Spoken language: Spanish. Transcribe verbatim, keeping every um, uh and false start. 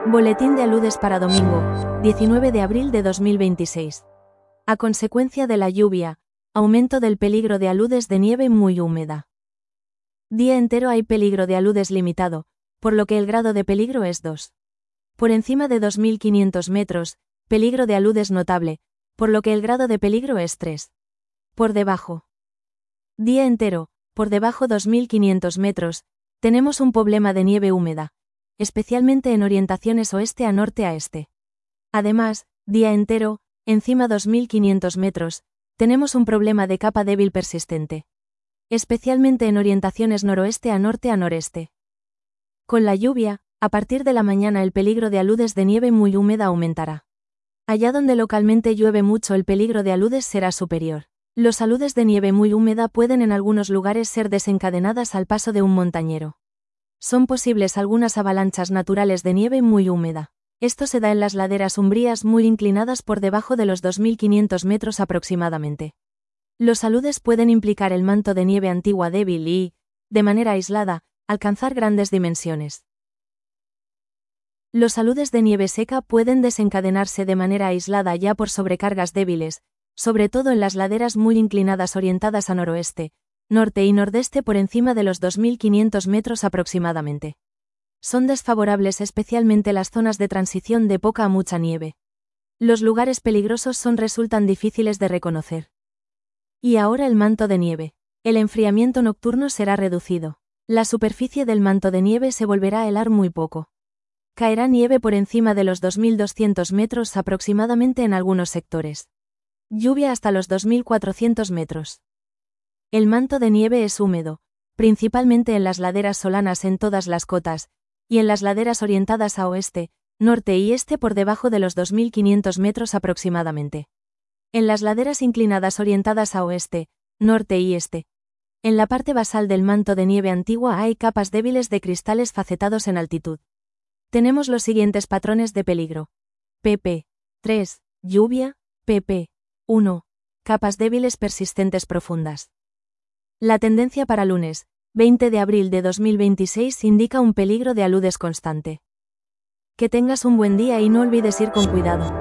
Boletín de aludes para domingo, diecinueve de abril de dos mil veintiséis. A consecuencia de la lluvia, aumento del peligro de aludes de nieve muy húmeda. Día entero hay peligro de aludes limitado, por lo que el grado de peligro es dos. Por encima de dos mil quinientos metros, peligro de aludes notable, por lo que el grado de peligro es tres. Por debajo. Día entero, por debajo dos mil quinientos metros, tenemos un problema de nieve húmeda, especialmente en orientaciones oeste a norte a este. Además, día entero, encima dos mil quinientos metros, tenemos un problema de capa débil persistente, especialmente en orientaciones noroeste a norte a noreste. Con la lluvia, a partir de la mañana el peligro de aludes de nieve muy húmeda aumentará. Allá donde localmente llueve mucho el peligro de aludes será superior. Los aludes de nieve muy húmeda pueden en algunos lugares ser desencadenadas al paso de un montañero. Son posibles algunas avalanchas naturales de nieve muy húmeda. Esto se da en las laderas umbrías muy inclinadas por debajo de los dos mil quinientos metros aproximadamente. Los aludes pueden implicar el manto de nieve antigua débil y, de manera aislada, alcanzar grandes dimensiones. Los aludes de nieve seca pueden desencadenarse de manera aislada ya por sobrecargas débiles, sobre todo en las laderas muy inclinadas orientadas a noroeste, norte y nordeste por encima de los dos mil quinientos metros aproximadamente. Son desfavorables especialmente las zonas de transición de poca a mucha nieve. Los lugares peligrosos son resultan difíciles de reconocer. Y ahora el manto de nieve. El enfriamiento nocturno será reducido. La superficie del manto de nieve se volverá a helar muy poco. Caerá nieve por encima de los dos mil doscientos metros aproximadamente en algunos sectores. Lluvia hasta los dos mil cuatrocientos metros. El manto de nieve es húmedo, principalmente en las laderas solanas en todas las cotas, y en las laderas orientadas a oeste, norte y este por debajo de los dos mil quinientos metros aproximadamente. En las laderas inclinadas orientadas a oeste, norte y este. En la parte basal del manto de nieve antigua hay capas débiles de cristales facetados en altitud. Tenemos los siguientes patrones de peligro. pp tres. Lluvia. pp uno. Capas débiles persistentes profundas. La tendencia para lunes, veinte de abril de dos mil veintiséis indica un peligro de aludes constante. Que tengas un buen día y no olvides ir con cuidado.